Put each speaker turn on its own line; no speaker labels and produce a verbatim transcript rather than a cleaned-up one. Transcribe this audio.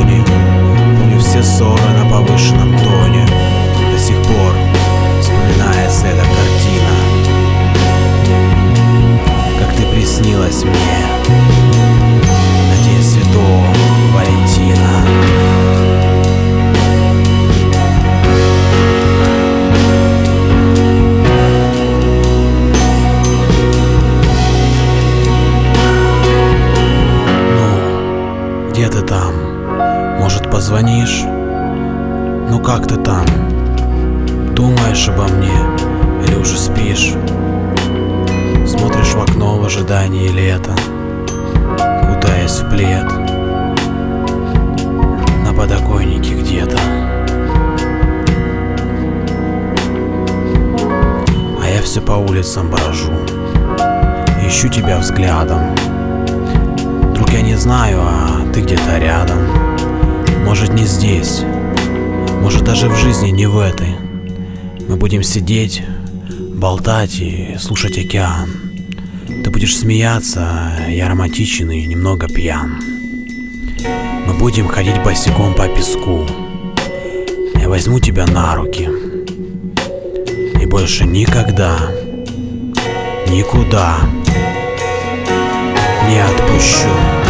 ладони. Помню все ссоры на повышенном тоне. До сих пор вспоминается эта картина, как ты приснилась мне на день Святого Валентина. Где ты там? Может, позвонишь? Ну как ты там? Думаешь обо мне или уже спишь? Смотришь в окно в ожидании лета, кутаясь в плед на подоконнике где-то. А я все по улицам брожу, ищу тебя взглядом. Вдруг я не знаю, а ты где-то рядом. Может, не здесь, может, даже в жизни не в этой. Мы будем сидеть, болтать и слушать океан. Ты будешь смеяться, я романтичен и немного пьян. Мы будем ходить босиком по песку. Я возьму тебя на руки и больше никогда, никуда не отпущу.